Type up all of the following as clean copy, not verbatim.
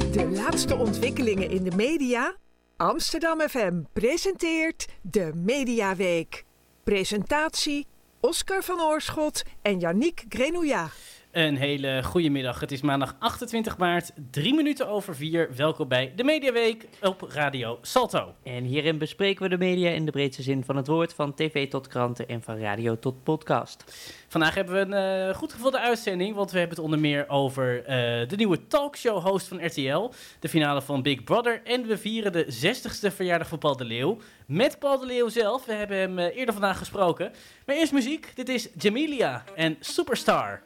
De laatste ontwikkelingen in de media? Amsterdam FM presenteert de Mediaweek. Presentatie Oscar van Oorschot en Yannick Grenouillat. Een hele goede middag. Het is maandag 28 maart, 4:03. Welkom bij de Mediaweek op Radio Salto. En hierin bespreken we de media in de breedste zin van het woord, van tv tot kranten en van radio tot podcast. Vandaag hebben we een goed gevulde uitzending, want we hebben het onder meer over de nieuwe talkshow-host van RTL, de finale van Big Brother en we vieren de 60ste verjaardag van Paul de Leeuw. Met Paul de Leeuw zelf, we hebben hem eerder vandaag gesproken. Maar eerst muziek, dit is Jamelia en Superstar.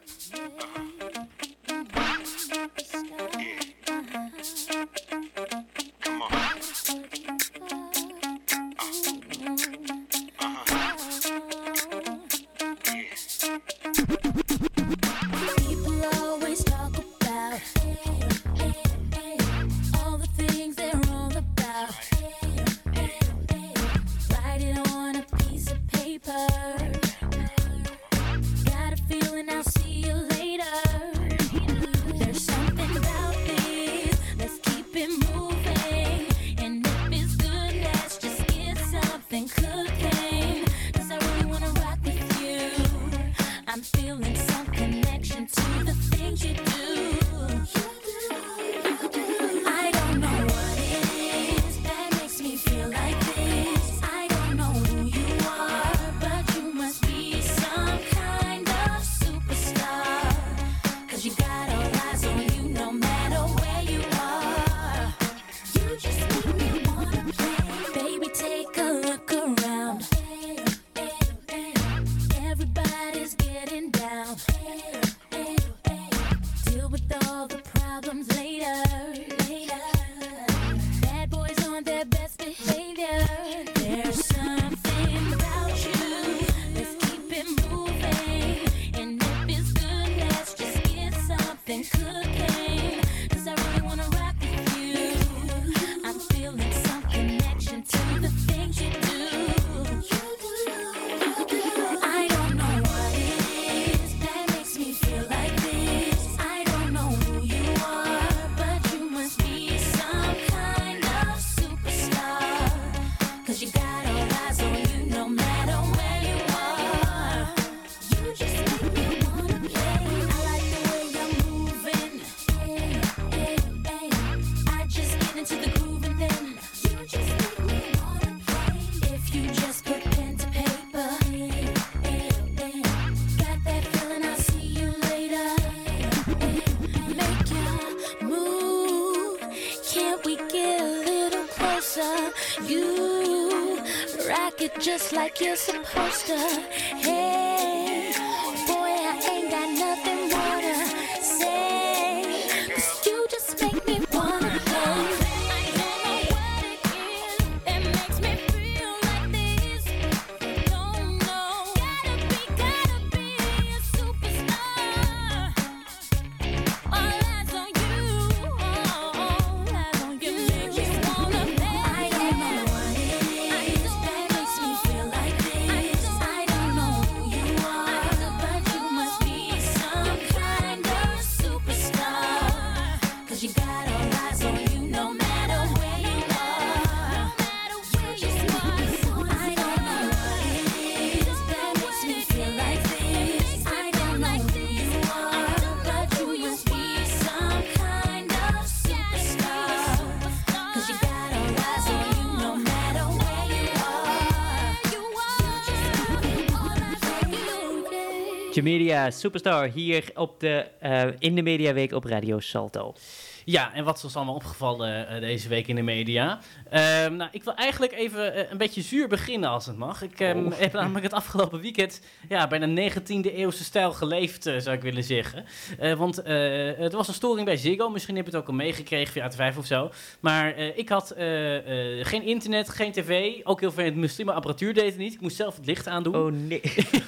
Just like you're supposed to. Hey, boy, I ain't got nothing more to say, 'cause you just make me wanna play. Jamelia, Superstar, hier op in de Mediaweek op Radio Salto. Ja, en wat is ons allemaal opgevallen deze week in de media? Ik wil eigenlijk even een beetje zuur beginnen als het mag. Ik heb namelijk het afgelopen weekend bijna 19e eeuwse stijl geleefd, zou ik willen zeggen. Want er was een storing bij Ziggo. Misschien heb je het ook al meegekregen via AT5 of zo. Maar ik had geen internet, geen tv. Ook heel veel slimme apparatuur deed het niet. Ik moest zelf het licht aandoen. Oh nee.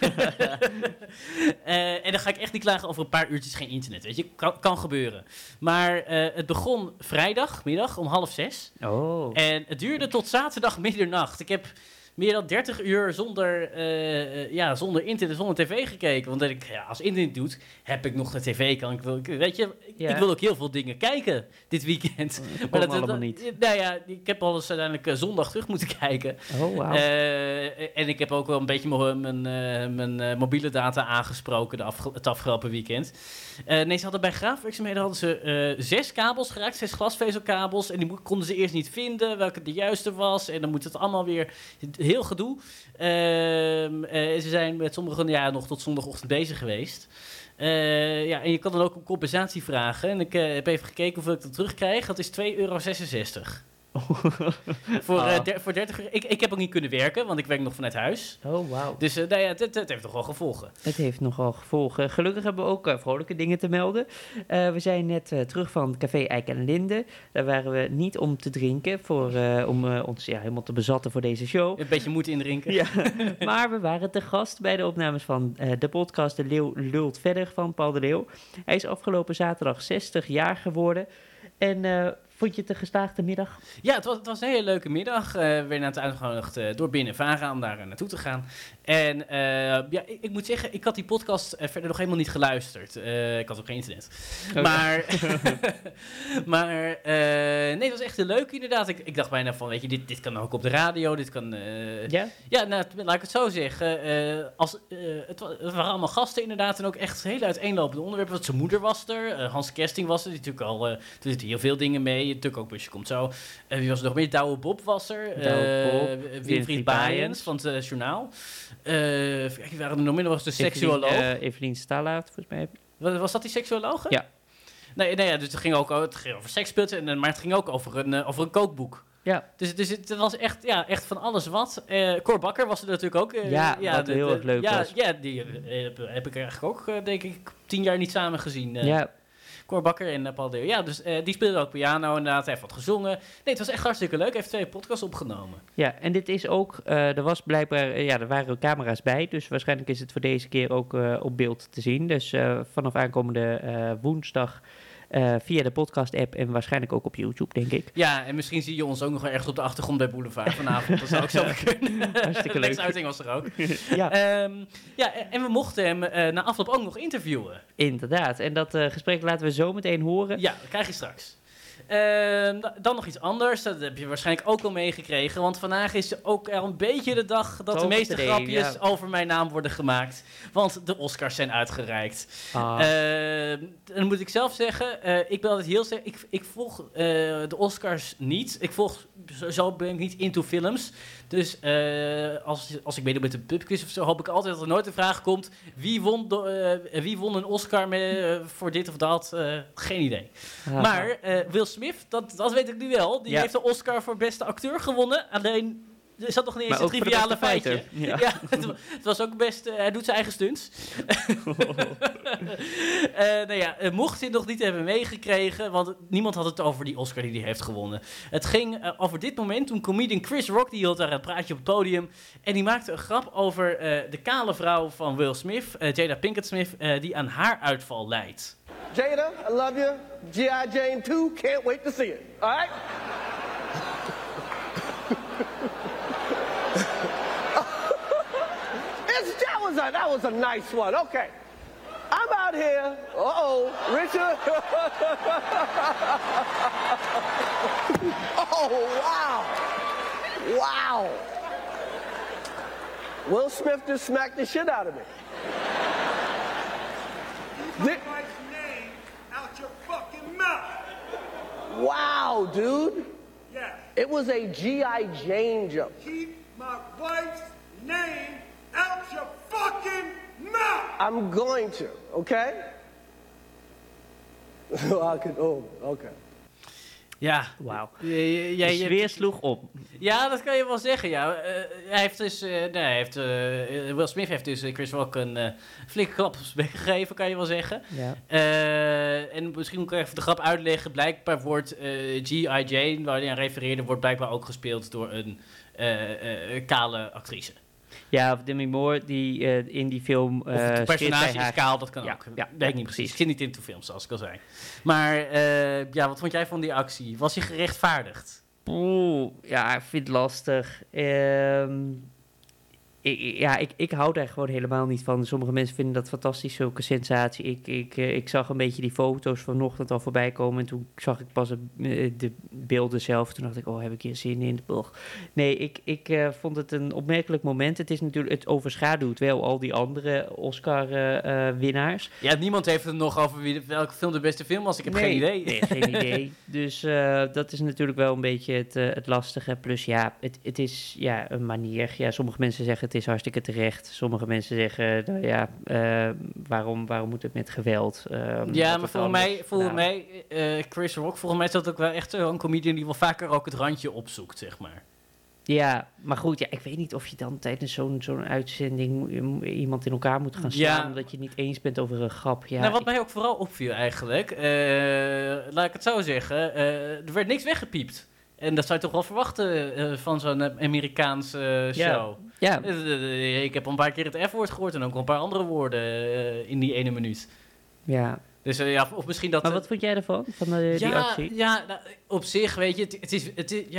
En dan ga ik echt niet klagen over een paar uurtjes geen internet. Weet je, kan gebeuren. Maar het begon vrijdagmiddag om 5:30. Oh. En het duurde tot zaterdag middernacht. Ik heb meer dan 30 uur zonder internet, zonder tv gekeken. Want als internet doet, heb ik nog de tv. Ik wil ook heel veel dingen kijken dit weekend. Maar dat allemaal niet. Nou ja, ik heb alles uiteindelijk zondag terug moeten kijken. Oh, wow. En ik heb ook wel een beetje mijn mobiele data aangesproken het afgelopen weekend. Nee, ze hadden bij graafwerkzaamheden 6 kabels geraakt, 6 glasvezelkabels. En die konden ze eerst niet vinden, welke de juiste was. En dan moet het allemaal weer heel gedoe. Ze zijn met sommigen nog tot zondagochtend bezig geweest. En je kan dan ook een compensatie vragen. En ik heb even gekeken hoeveel ik dan terugkrijg. Dat is €2,66. Voor 30 uur. Ik heb ook niet kunnen werken, want ik werk nog vanuit huis. Oh, wauw. Dus het heeft toch wel gevolgen. Het heeft nogal gevolgen. Gelukkig hebben we ook vrolijke dingen te melden. We zijn net terug van Café Eik en Linde. Daar waren we niet om te drinken, om ons helemaal te bezatten voor deze show. Een beetje moed indrinken. Ja, maar we waren te gast bij de opnames van de podcast De Leeuw Lult Verder van Paul de Leeuw. Hij is afgelopen zaterdag 60 jaar geworden. En vond je het een geslaagde middag? Ja, het was een hele leuke middag. We werden uitgenodigd door BNNVARA om daar naartoe te gaan. En ik moet zeggen, ik had die podcast verder nog helemaal niet geluisterd. Ik had ook geen internet. Okay. Maar nee, het was echt heel leuk inderdaad. Ik dacht bijna van, weet je, dit kan ook op de radio. Dit kan... Ja? Ja, nou, laat ik het zo zeggen. Het waren allemaal gasten inderdaad en ook echt hele uiteenlopende onderwerpen. Want zijn moeder was er, Hans Kersting was er, die natuurlijk al... er zitten heel veel dingen mee. Natuurlijk ook Busje komt zo. Wie was er nog meer? Douwe Bob was er. Winfried Baaiens van het journaal. Wie waren er nog meer? Dat was de seksuoloog. Evelien Stallaert, volgens mij. Was dat die seksuoloog? Ja. Nee, dus het ging over seksputten, maar het ging ook over een kookboek. Ja. Dus het was echt van alles wat. Cor Bakker was er natuurlijk ook. Wat heel erg leuk was. Ja, die heb ik eigenlijk ook, denk ik, 10 jaar niet samen gezien. Ja. Cor Bakker en Paul de Leeuw. Ja, dus die speelde ook piano inderdaad. Hij heeft wat gezongen. Nee, het was echt hartstikke leuk. Hij heeft 2 podcasts opgenomen. Ja, en dit is ook... er was blijkbaar... er waren camera's bij. Dus waarschijnlijk is het voor deze keer ook op beeld te zien. Dus vanaf aankomende woensdag... via de podcast-app en waarschijnlijk ook op YouTube, denk ik. Ja, en misschien zie je ons ook nog wel ergens op de achtergrond bij Boulevard vanavond. Dat zou ook zo kunnen. Hartstikke leuk. Deze uiting was er ook. Ja. En we mochten hem na afloop ook nog interviewen. Inderdaad. En dat gesprek laten we zo meteen horen. Ja, dat krijg je straks. Dan nog iets anders, dat heb je waarschijnlijk ook al meegekregen, want vandaag is ook al een beetje de dag dat de meeste grapjes over mijn naam worden gemaakt, want de Oscars zijn uitgereikt. Dan moet ik zelf zeggen, ik ben altijd heel ik volg de Oscars niet. Zo ben ik niet into films. Dus als ik meedoe met een pubquiz of zo, hoop ik altijd dat er nooit een vraag komt: wie won een Oscar voor dit of dat? Geen idee. Maar Will Smith, dat weet ik nu wel. Die heeft de Oscar voor beste acteur gewonnen. Alleen is dat nog niet eens een triviale feitje. Ja. Het was ook best... hij doet zijn eigen stunts. Mocht je het nog niet hebben meegekregen, want niemand had het over die Oscar die hij heeft gewonnen. Het ging over dit moment toen comedian Chris Rock, die hield daar een praatje op het podium, en die maakte een grap over de kale vrouw van Will Smith, Jada Pinkett Smith, die aan haaruitval lijdt. Jada, I love you. G.I. Jane 2, can't wait to see it. All right? That was a nice one. Okay. I'm out here. Uh-oh. Richard. Oh, wow. Wow. Will Smith just smacked the shit out of me. Keep my wife's name out your fucking mouth. Wow, dude. Yes. It was a G.I. Jane joke. Keep my wife's name out your fucking mouth. I'm going to, okay? Okay. Ja. Wauw. De sfeer sloeg op. Ja, dat kan je wel zeggen, ja. Hij heeft dus... Will Smith heeft dus Chris Rock een flinke klap op zijn bek gegeven, kan je wel zeggen. Ja. En misschien moet ik even de grap uitleggen. Blijkbaar wordt G.I. Jane, waar hij aan refereerde, wordt blijkbaar ook gespeeld door een kale actrice. Ja, of Demi Moore, die in die film... of het personage is kaal, dat kan ja, ook. Ja, weet ik niet precies. Ik zit niet in de films, zoals ik al zei. Maar wat vond jij van die actie? Was hij gerechtvaardigd? Ja, ik vind het lastig. Ik hou daar gewoon helemaal niet van. Sommige mensen vinden dat fantastisch, zulke sensatie. Ik zag een beetje die foto's vanochtend al voorbij komen. En toen zag ik pas de beelden zelf. Toen dacht ik, heb ik hier zin in? Nee, ik vond het een opmerkelijk moment. Het is natuurlijk, het overschaduwt wel al die andere Oscar-winnaars. Ja, niemand heeft het nog over welke film de beste film was. Ik heb geen idee. Nee, geen idee. Dus dat is natuurlijk wel een beetje het lastige. Plus ja, het is een manier. Ja, sommige mensen zeggen het is hartstikke terecht. Sommige mensen zeggen, waarom moet het met geweld? Maar volgens mij, Chris Rock, volgens mij is dat ook wel echt een comedian die wel vaker ook het randje opzoekt, zeg maar. Ja, maar goed, ik weet niet of je dan tijdens zo'n uitzending iemand in elkaar moet gaan slaan, omdat je het niet eens bent over een grap. Ja, nou, wat mij ook vooral opviel eigenlijk, laat ik het zo zeggen, er werd niks weggepiept. En dat zou je toch wel verwachten van zo'n Amerikaanse show. Ja. Ik heb een paar keer het F-woord gehoord en ook een paar andere woorden in die ene minuut. Ja. Dus of misschien dat... Maar wat vond jij ervan, van die actie? Ja, op zich, weet je, het is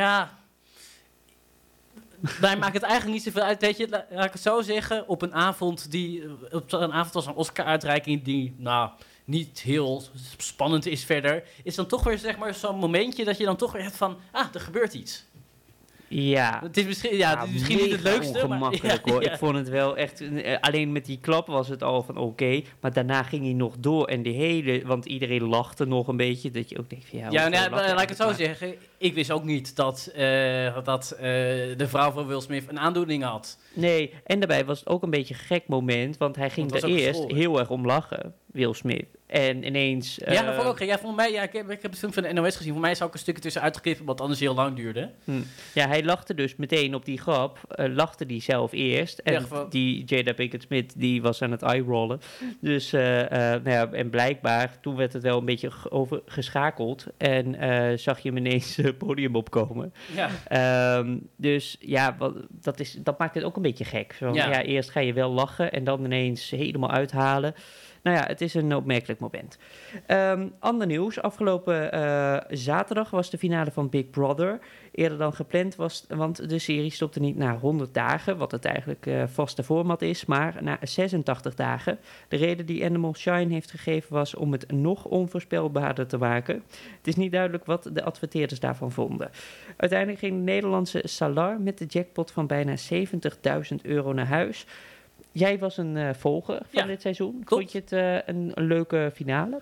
Mij maakt het eigenlijk niet zoveel uit, weet je, laat ik het zo zeggen, op een avond als een Oscar-uitreiking die, niet heel spannend is verder, is dan toch weer, zeg maar, zo'n momentje dat je dan toch weer hebt van, er gebeurt iets. Ja. Het is misschien niet het leukste, ongemakkelijk, maar... hoor. Ik vond het wel echt... alleen met die klap was het al van oké, maar daarna ging hij nog door en want iedereen lachte nog een beetje, dat je ook denkt van laat ik het zo zeggen. Ik wist ook niet dat de vrouw van Will Smith een aandoening had. Nee, en daarbij was het ook een beetje een gek moment, want hij ging er eerst heel erg om lachen, Will Smith. En ineens... dat vond ik ook. Ja, volgens mij, ik heb het film van de NOS gezien. Voor mij is ook een stukje tussen uitgeknipt, wat anders heel lang duurde. Ja, hij lachte dus meteen op die grap. Lachte die zelf eerst. En die Jada Pinkett Smith, die was aan het eye-rollen. Dus, en blijkbaar, toen werd het wel een beetje geschakeld. En zag je hem ineens het podium opkomen. Ja. Dus ja, dat maakt het ook een beetje gek. Eerst ga je wel lachen en dan ineens helemaal uithalen. Nou ja, het is een opmerkelijk moment. Ander nieuws. Afgelopen zaterdag was de finale van Big Brother. Eerder dan gepland was, want de serie stopte niet na 100 dagen, wat het eigenlijk vaste format is, maar na 86 dagen. De reden die Animal Shine heeft gegeven was om het nog onvoorspelbaarder te maken. Het is niet duidelijk wat de adverteerders daarvan vonden. Uiteindelijk ging de Nederlandse Salar met de jackpot van bijna €70.000 naar huis. Jij was een volger van dit seizoen. Klopt. Vond je het een leuke finale?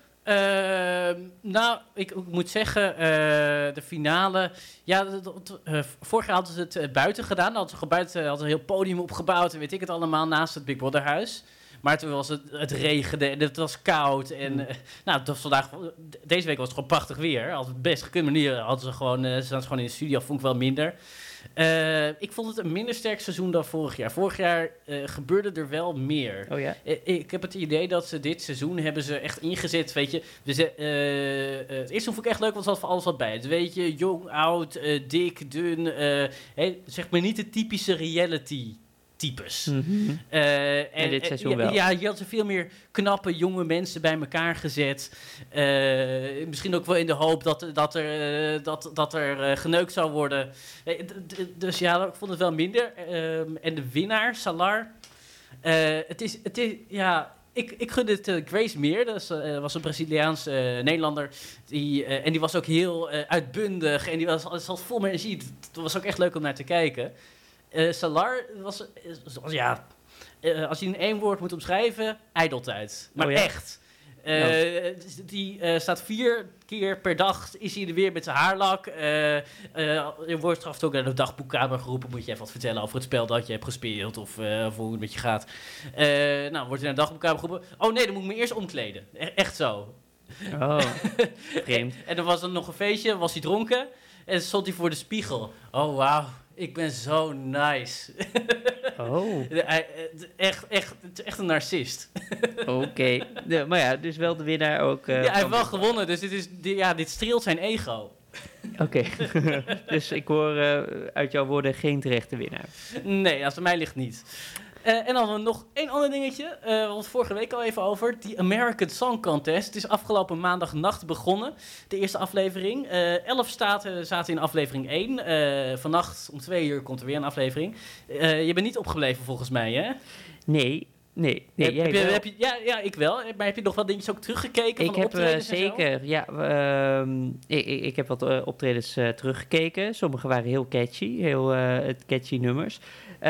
Ik moet zeggen, de finale... vorig jaar hadden ze het buiten gedaan. Hadden ze een heel podium opgebouwd en weet ik het allemaal, naast het Big Brother huis. Maar toen was het regende en het was koud. En het was deze week was het gewoon prachtig weer. Als het best gekund manier hadden ze zaten ze gewoon in de studio, vond ik wel minder. Ik vond het een minder sterk seizoen dan vorig jaar. Vorig jaar gebeurde er wel meer. Oh ja? Ik heb het idee dat ze dit seizoen hebben ze echt ingezet, weet je. Het eerste vond ik echt leuk, want er zat voor alles wat bij. Het, weet je, jong, oud, dik, dun. Zeg maar niet de typische reality types. Mm-hmm. En dit seizoen wel. Ja, je had veel meer knappe jonge mensen bij elkaar gezet. Misschien ook wel in de hoop dat er geneukt zou worden. Dus ja, ik vond het wel minder. En de winnaar, Salar. Ik gun het Grace meer. Dat was een Braziliaanse Nederlander. Die was ook heel uitbundig. En die was vol met energie. Het was ook echt leuk om naar te kijken. Salar was als je in 1 woord moet omschrijven, ijdeltijd. Maar echt. Die staat 4 keer per dag, is hij er weer met zijn haarlak. Je wordt straks ook naar de dagboekkamer geroepen. Moet je even wat vertellen over het spel dat je hebt gespeeld of hoe het met je gaat. Wordt hij naar de dagboekkamer geroepen. Oh nee, dan moet ik me eerst omkleden. Echt zo. Oh, vreemd. En dan was er nog een feestje, was hij dronken. En stond hij voor de spiegel. Oh, wauw. Ik ben zo nice. Oh. Echt een narcist. Oké. Maar ja, dus wel de winnaar ook. Hij heeft wel gewonnen, dus dit streelt zijn ego. Oké. Dus ik hoor uit jouw woorden geen terechte winnaar. Nee, als het mij ligt niet. En dan nog één ander dingetje. We hadden het vorige week al even over. Die American Song Contest. Het is afgelopen maandagnacht begonnen. De eerste aflevering. 11 staten zaten in aflevering 1. Vannacht om 2 uur komt er weer een aflevering. Je bent niet opgebleven volgens mij, hè? Nee. Ja, ik wel. Maar heb je nog wat dingetjes ook teruggekeken? Ik heb zeker, ik heb wat optredens teruggekeken. Sommige waren heel catchy nummers.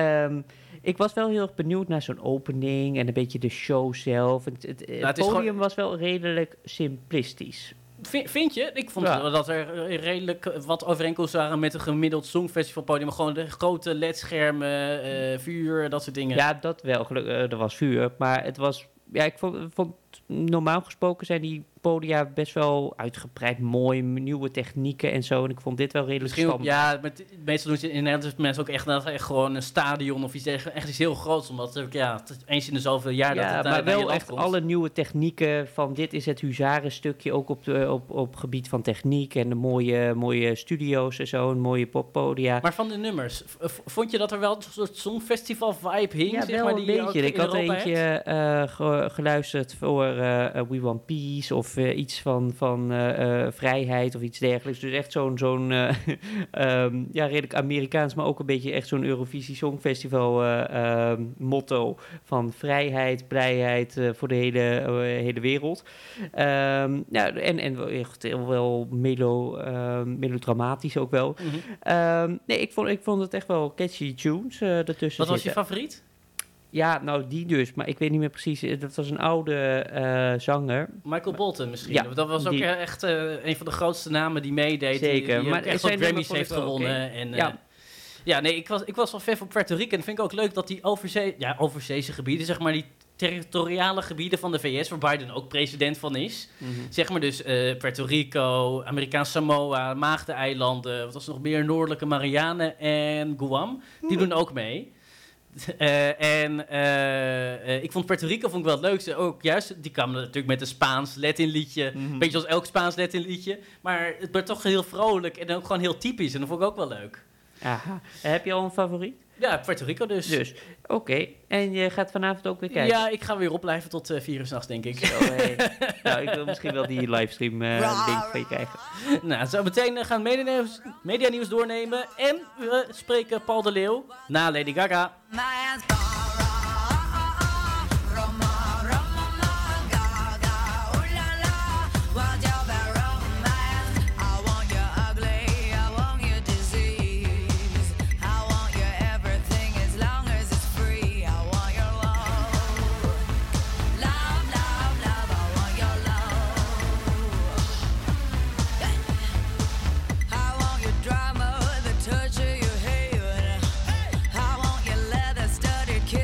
Ik was wel heel erg benieuwd naar zo'n opening en een beetje de show zelf. Het podium was wel redelijk simplistisch. Vind je? Ik vond dat er redelijk wat overeenkomsten waren met een gemiddeld songfestivalpodium. Gewoon de grote ledschermen, vuur, dat soort dingen. Ja, dat wel. Er was vuur, maar het was... Ja, ik vond normaal gesproken zijn die podia best wel uitgebreid mooi, nieuwe technieken en zo. En ik vond dit wel redelijk standaard. Ja, meestal doen ze in Nederland mensen ook echt gewoon een stadion of iets echt iets heel groots. Omdat eens in de zoveel jaar dat het maar wel echt komt. Alle nieuwe technieken van dit is het huzarenstukje ook op gebied van techniek en de mooie studio's en zo, een mooie poppodia. Maar van de nummers, vond je dat er wel een soort songfestival vibe hing? Ja, zeg wel maar, een die beetje. Ik had eentje geluisterd voor We Want Peace of iets van vrijheid of iets dergelijks. Dus echt zo'n redelijk Amerikaans, maar ook een beetje echt zo'n Eurovisie Songfestival motto van vrijheid, blijheid voor de hele wereld. En echt heel wel melodramatisch ook wel. Mm-hmm. Ik vond het echt wel catchy tunes ertussen. Wat was je favoriet? Ja, nou die dus, maar ik weet niet meer precies. Dat was een oude zanger. Michael Bolton misschien. Ja, dat was ook echt een van de grootste namen die meedeed. Zeker. Die maar echt wat Grammys heeft gewonnen. Okay. Ik was wel fan van Puerto Rico. En vind ik ook leuk dat die overzeese gebieden, zeg maar die territoriale gebieden van de VS, waar Biden ook president van is. Mm-hmm. Zeg maar dus Puerto Rico, Amerikaans Samoa, Maagdeneilanden, wat was er nog meer? Noordelijke Marianen en Guam. Die doen ook mee. Ik vond Puerto Rico wel het leukste. Ook juist, die kwam natuurlijk met een Spaans Latin liedje. Mm-hmm. Beetje als elk Spaans Latin liedje. Maar het werd toch heel vrolijk en ook gewoon heel typisch. En dat vond ik ook wel leuk. Aha. Heb je al een favoriet? Ja, Puerto Rico dus. Oké. En je gaat vanavond ook weer kijken? Ja, ik ga weer opblijven tot 4 uur 's nachts, denk ik. Zo, hey. Nou, ik wil misschien wel die livestream link van je krijgen. Nou, zo meteen gaan media nieuws doornemen. En we spreken Paul de Leeuw na Lady Gaga. Drama, the touch of your hair. I want your leather studded.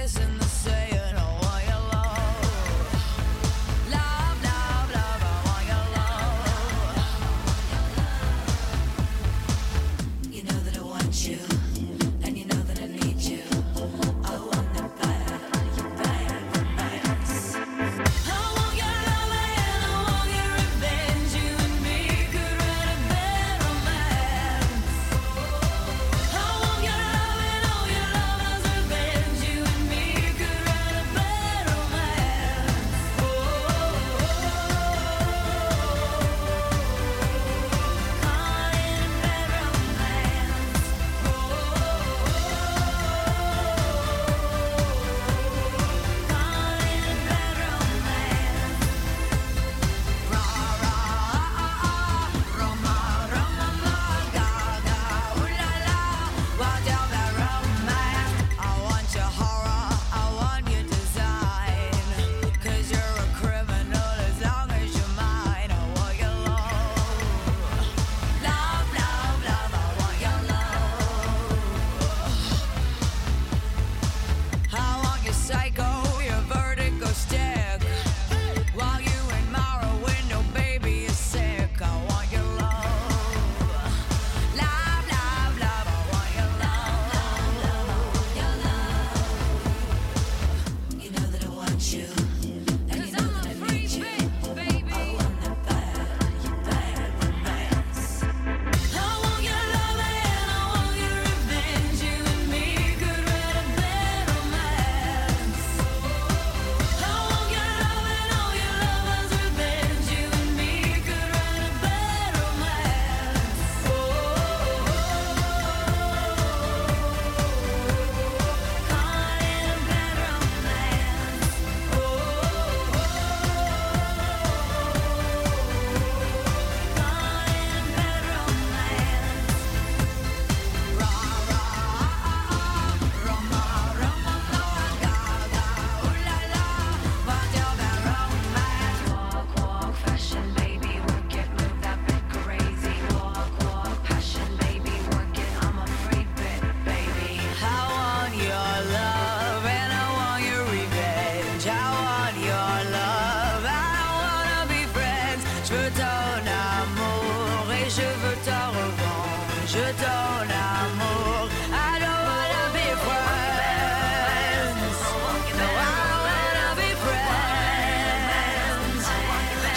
je donne l'amour. I don't wanna be friends. No, I wanna be friends. I wanna be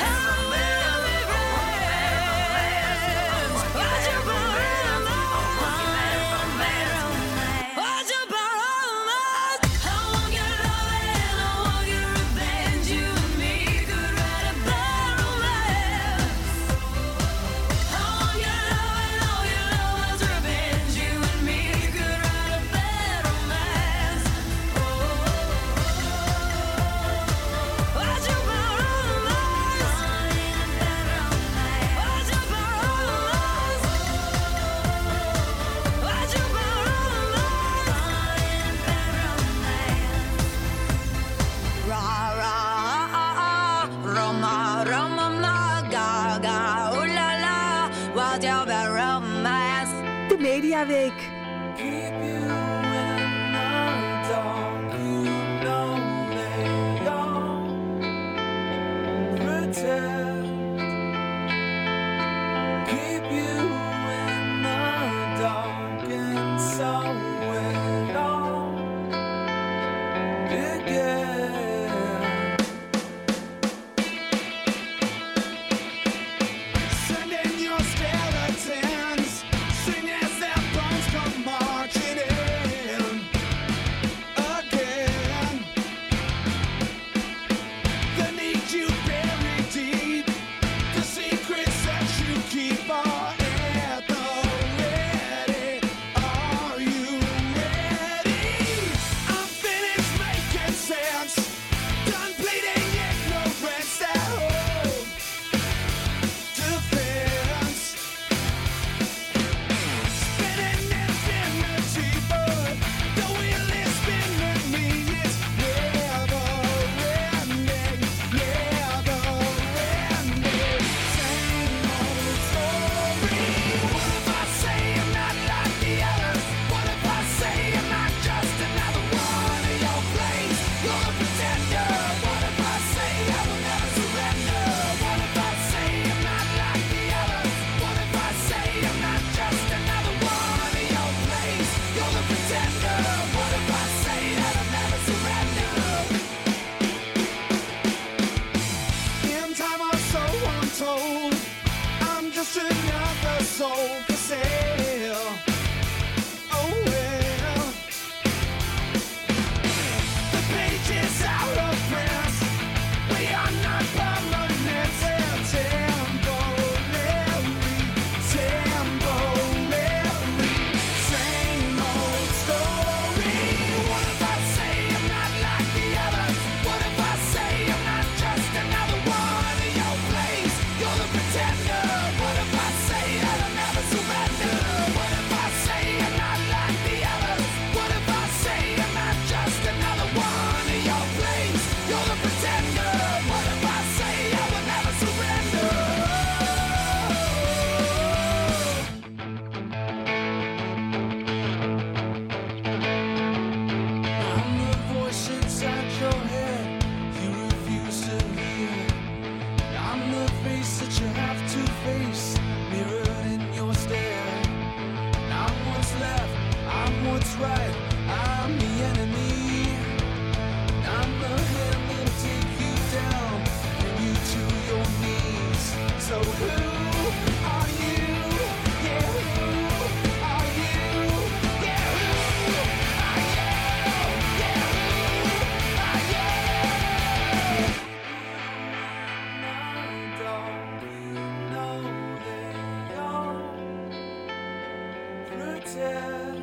friends. Why'd you borrow romance? Why'd you borrow romance? I want your love and I want your revenge. You and me could write a bad romance. I want your love and all your love's revenge. You and me could write a bad romance. Why'd you borrow romance? Why'd you borrow romance? Why'd you borrow romance? Ra ra Roma Roma ma ga ga ooh la la. Why'd you borrow romance? De Mediaweek. Keep you in the dark, you know they all pretend. Keep you in the dark, and so it all began. Send in your skeletons, sing as their bones come marching in again. They need you buried deep, the secrets that you keep are at the ready. Are you ready? I'm finished making sense, done bleeding ignorance that hold defense. Spinning infinity, but the wheel is spinning me. It's never ending, never ending. Same old story. What if I say I'm not like the others? What if I say I'm not just another one of your plays? You're a pretender. What if I say I will never surrender? What if I say I'm not like the others? What if I say I'm not just another one of your plays? You're the pretender. What if I say that I'll never surrender? In time or so untold, I'm just another soul for sale. Oh well, the page is out of print. We are not permanent. They're temporary, temporary. Same old story. What if I say I'm not like the others? What if I say I'm not just another one of your plays? You're the pretender. What if I say that I'll never surrender? What if I say I'm not like the others? What if I say I'm not just another one of your plays? You're the pretender. What if I say I will never surrender? I'm the voice inside your head you refuse to hear. I'm the face that you have to face, mirrored in your stare. I'm what's left, I'm what's right, I'm the enemy. I'm the hand that'll take you down, bring you to your knees. So who are you? Yeah, who are you? Yeah, who are you? Yeah, who are you? You know they all pretend.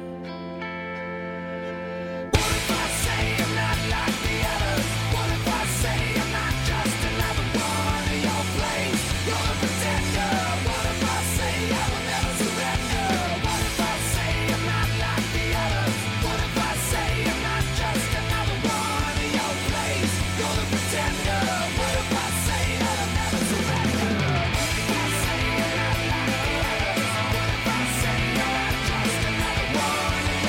What if I say I'm not like the others? What if I say I'm not just another one of your plays? You're the pretender. What if I say I will never surrender? What if I say I'm not like the others? What if I say I'm not just another one of your plays? You're the pretender. What if I say that I'll never surrender? What if I say I'm not like the others? What if I say I'm not just another one of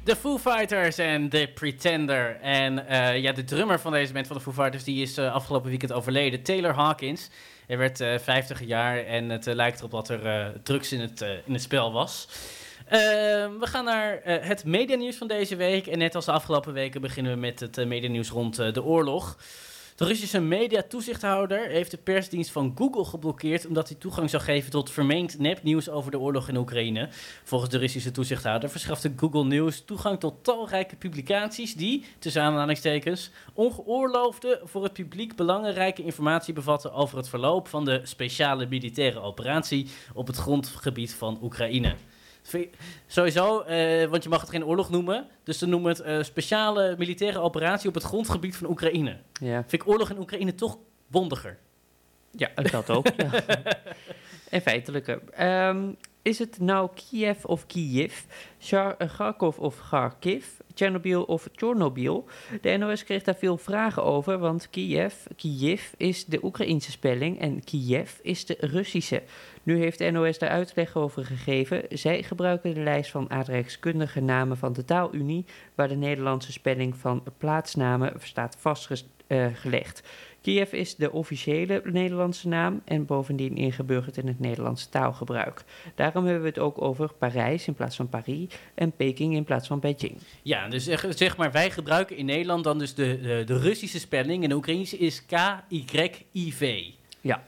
De Foo Fighters en The Pretender. En de drummer van deze band van de Foo Fighters, die is afgelopen weekend overleden. Taylor Hawkins. Hij werd 50 jaar en het lijkt erop dat er drugs in het spel was. We gaan naar het medianieuws van deze week. En net als de afgelopen weken beginnen we met het medianieuws rond de oorlog. De Russische mediatoezichthouder heeft de persdienst van Google geblokkeerd omdat hij toegang zou geven tot vermeend nepnieuws over de oorlog in Oekraïne. Volgens de Russische toezichthouder verschafte Google News toegang tot talrijke publicaties die, tussen aanhalingstekens, ongeoorloofde voor het publiek belangrijke informatie bevatten over het verloop van de speciale militaire operatie op het grondgebied van Oekraïne. Sowieso, want je mag het geen oorlog noemen. Dus ze noemen het speciale militaire operatie op het grondgebied van Oekraïne. Ja, Vind ik oorlog in Oekraïne toch bondiger. ja dat ook. Ja. En feitelijker. Is het nou Kiev of Kiev, Kharkov of Kharkiv, Tsjernobyl of Tjernobyl? De NOS kreeg daar veel vragen over, want Kiev is de Oekraïense spelling en Kiev is de Russische. Nu heeft de NOS daar uitleg over gegeven. Zij gebruiken de lijst van aardrijkskundige namen van de Taalunie, waar de Nederlandse spelling van plaatsnamen staat vastgelegd. Kiev is de officiële Nederlandse naam en bovendien ingeburgerd in het Nederlandse taalgebruik. Daarom hebben we het ook over Parijs in plaats van Paris en Peking in plaats van Beijing. Ja, dus zeg maar, wij gebruiken in Nederland dan dus de Russische spelling en de Oekraïnse is K-Y-I-V. Ja.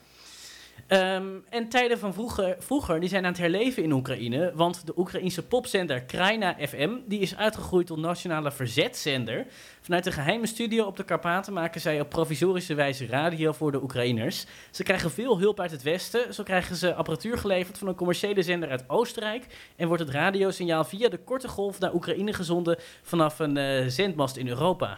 En tijden van vroeger die zijn aan het herleven in Oekraïne, want de Oekraïense popzender Kraina FM die is uitgegroeid tot nationale verzetszender. Vanuit een geheime studio op de Karpaten maken zij op provisorische wijze radio voor de Oekraïners. Ze krijgen veel hulp uit het Westen, zo krijgen ze apparatuur geleverd van een commerciële zender uit Oostenrijk en wordt het radiosignaal via de korte golf naar Oekraïne gezonden vanaf een zendmast in Europa.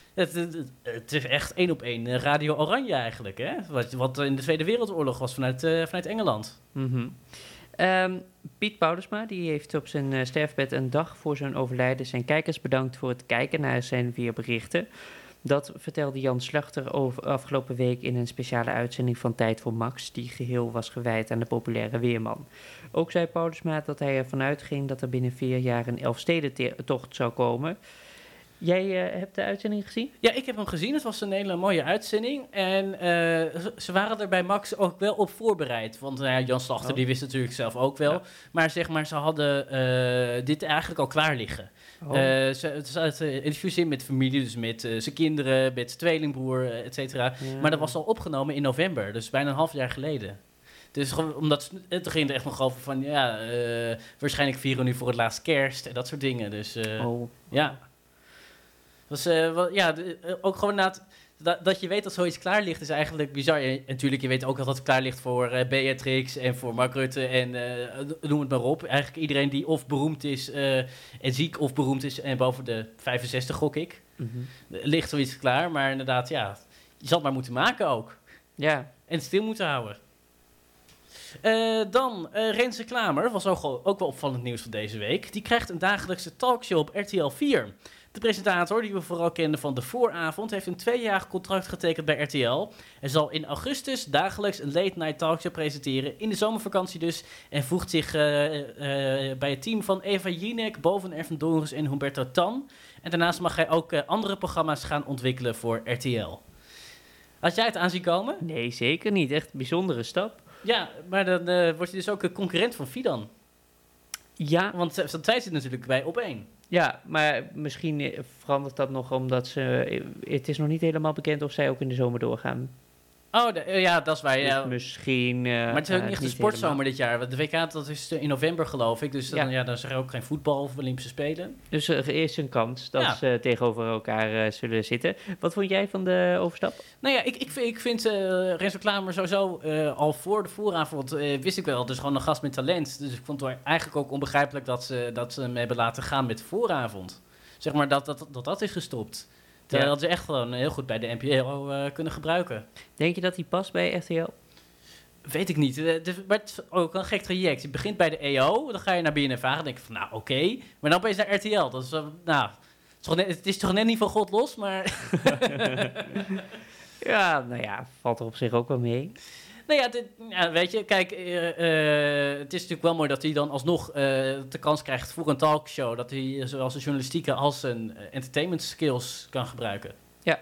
Het is echt 1 op 1 Radio Oranje eigenlijk, hè? Wat in de Tweede Wereldoorlog was vanuit Engeland. Mm-hmm. Piet Paulusma die heeft op zijn sterfbed een dag voor zijn overlijden zijn kijkers bedankt voor het kijken naar zijn weerberichten. Dat vertelde Jan Slachter afgelopen week in een speciale uitzending van Tijd voor Max, die geheel was gewijd aan de populaire weerman. Ook zei Paulusma dat hij ervan uitging dat er binnen 4 jaar een Elfstedentocht zou komen. Jij hebt de uitzending gezien? Ja, ik heb hem gezien. Het was een hele mooie uitzending. En ze waren er bij Max ook wel op voorbereid. Want Jan Slachter die wist natuurlijk zelf ook wel. Ja. Maar zeg maar, ze hadden dit eigenlijk al klaar liggen. Ze hadden interviews in met familie, dus met zijn kinderen, met zijn tweelingbroer, et cetera. Ja. Maar dat was al opgenomen in november, dus bijna een half jaar geleden. Dus omdat het ging er echt nog over van, waarschijnlijk vieren we nu voor het laatst kerst en dat soort dingen. Dus ja. Was, ook gewoon dat je weet dat zoiets klaar ligt is eigenlijk bizar. En natuurlijk, je weet ook dat het klaar ligt voor Beatrix en voor Mark Rutte en noem het maar op. Eigenlijk iedereen die of beroemd is en ziek of beroemd is en boven de 65 gok ik. Mm-hmm. Ligt zoiets klaar, maar inderdaad, ja, je zal het maar moeten maken ook. Ja. En het stil moeten houden. Dan Renze Klamer, was ook wel opvallend nieuws van deze week. Die krijgt een dagelijkse talkshow op RTL 4. De presentator, die we vooral kenden van De Vooravond, heeft een 2-jarig contract getekend bij RTL. Hij zal in augustus dagelijks een late-night talkshow presenteren, in de zomervakantie dus, en voegt zich bij het team van Eva Jinek, Boven Ervendoris en Humberto Tan. En daarnaast mag hij ook andere programma's gaan ontwikkelen voor RTL. Had jij het aanzien komen? Nee, zeker niet. Echt een bijzondere stap. Ja, maar dan word je dus ook een concurrent van Fidan. Ja. Want zij zit natuurlijk bij Op1. Ja, maar misschien verandert dat nog omdat het is nog niet helemaal bekend of zij ook in de zomer doorgaan. Oh, ja, dat is waar. Dus ja. misschien... maar het is ook niet echt een sportzomer helemaal dit jaar. Want de WK dat is in november, geloof ik. Dus dan is er ook geen voetbal of Olympische Spelen. Dus er is een kans dat ze tegenover elkaar zullen zitten. Wat vond jij van de overstap? Nou ja, ik vind Renzo Klamer sowieso al voor de vooravond wist ik wel. Dus gewoon een gast met talent. Dus ik vond het eigenlijk ook onbegrijpelijk dat ze hem hebben laten gaan met de vooravond. Zeg maar dat is gestopt. Dat hadden ze echt gewoon heel goed bij de NPO kunnen gebruiken. Denk je dat hij past bij RTL? Weet ik niet. Maar het is ook een gek traject. Je begint bij de EO, dan ga je naar BNNVARA en denk je van, nou oké. Maar dan ben je naar RTL. Dat is, het is toch net niet van God los, maar... Ja, nou ja, valt er op zich ook wel mee. Nou ja, weet je, kijk, het is natuurlijk wel mooi dat hij dan alsnog de kans krijgt voor een talkshow. Dat hij zowel zijn journalistieke als zijn entertainment skills kan gebruiken.